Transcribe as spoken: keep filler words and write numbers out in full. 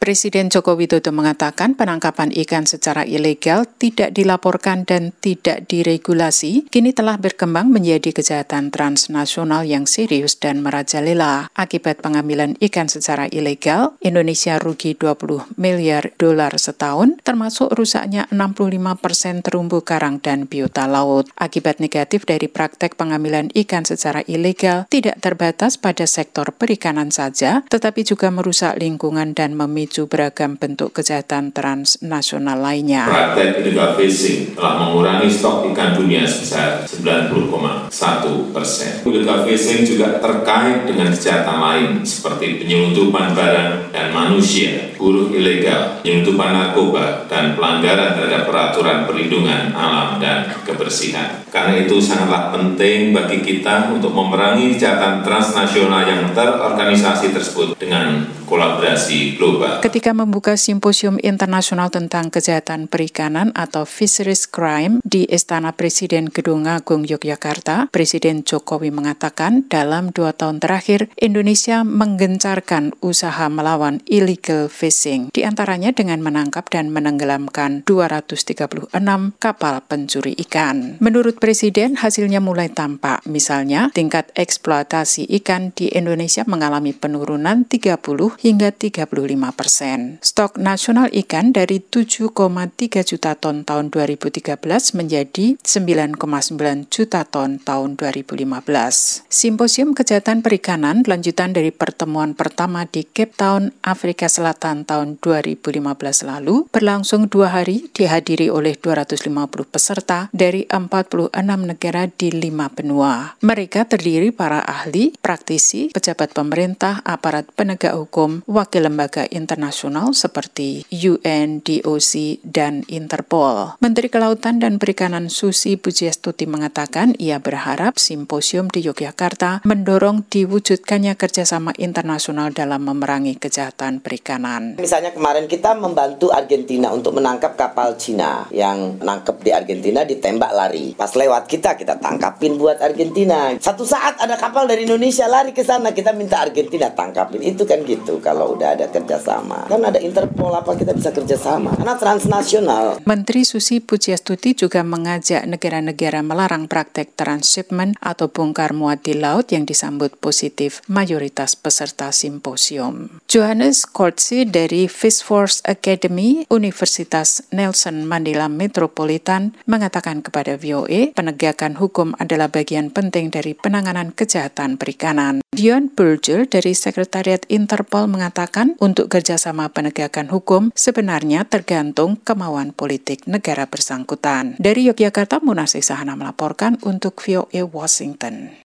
Presiden Joko Widodo mengatakan penangkapan ikan secara ilegal tidak dilaporkan dan tidak diregulasi, kini telah berkembang menjadi kejahatan transnasional yang serius dan merajalela. Akibat pengambilan ikan secara ilegal, Indonesia rugi dua puluh miliar dolar setahun, termasuk rusaknya enam puluh lima persen terumbu karang dan biota laut. Akibat negatif dari praktek pengambilan ikan secara ilegal tidak terbatas pada sektor perikanan saja, tetapi juga merusak lingkungan dan memicu beragam bentuk kejahatan transnasional lainnya. Praktek illegal fishing telah mengurangi stok ikan dunia sebesar sembilan puluh koma satu persen. Illegal fishing juga terkait dengan kejahatan lain seperti penyelundupan barang dan manusia, buruh ilegal, penyelundupan narkoba, dan pelanggaran terhadap peraturan perlindungan alam dan kebersihan. Karena itu sangatlah penting bagi kita untuk memerangi kejahatan transnasional yang terorganisasi tersebut dengan kolaborasi global. Ketika membuka simposium internasional tentang kejahatan perikanan atau Fisheries Crime di Istana Presiden Gedung Agung Yogyakarta, Presiden Jokowi mengatakan dalam dua tahun terakhir Indonesia menggencarkan usaha melawan illegal fishing, diantaranya dengan menangkap dan menenggelamkan dua ratus tiga puluh enam kapal pencuri ikan. Menurut Presiden, hasilnya mulai tampak. Misalnya, tingkat eksploitasi ikan di Indonesia mengalami penurunan tiga puluh hingga tiga puluh lima persen. Stok nasional ikan dari tujuh koma tiga juta ton tahun dua ribu tiga belas menjadi sembilan koma sembilan juta ton tahun dua ribu lima belas. Simposium Kejahatan Perikanan lanjutan dari pertemuan pertama di Cape Town, Afrika Selatan tahun dua ribu lima belas lalu berlangsung dua hari, dihadiri oleh dua ratus lima puluh peserta dari empat puluh enam negara di lima benua. Mereka terdiri para ahli, praktisi, pejabat pemerintah, aparat penegak hukum, wakil lembaga internasional seperti U N, D O C, dan Interpol. Menteri Kelautan dan Perikanan Susi Pujiastuti mengatakan ia berharap simposium di Yogyakarta mendorong diwujudkannya kerjasama internasional dalam memerangi kejahatan perikanan. Misalnya kemarin kita membantu Argentina untuk menangkap kapal Cina yang nangkep di Argentina ditembak lari. Pas lewat kita, kita tangkapin buat Argentina. Satu saat ada kapal dari Indonesia lari ke sana, kita minta Argentina tangkapin. Itu kan gitu kalau udah ada kerjasama. Kan ada Interpol, apa kita bisa kerjasama? Karena transnasional. Menteri Susi Pujiastuti juga mengajak negara-negara melarang praktek transshipment atau bongkar muat di laut yang disambut positif mayoritas peserta simposium. Johannes Kortsi dari Fish Force Academy, Universitas Nelson Mandela Metropolitan, mengatakan kepada V O A, penegakan hukum adalah bagian penting dari penanganan kejahatan perikanan. Dion Burgel dari Sekretariat Interpol mengatakan untuk kerjasama penegakan hukum sebenarnya tergantung kemauan politik negara bersangkutan. Dari Yogyakarta, Munasih Sahana melaporkan untuk V O A Washington.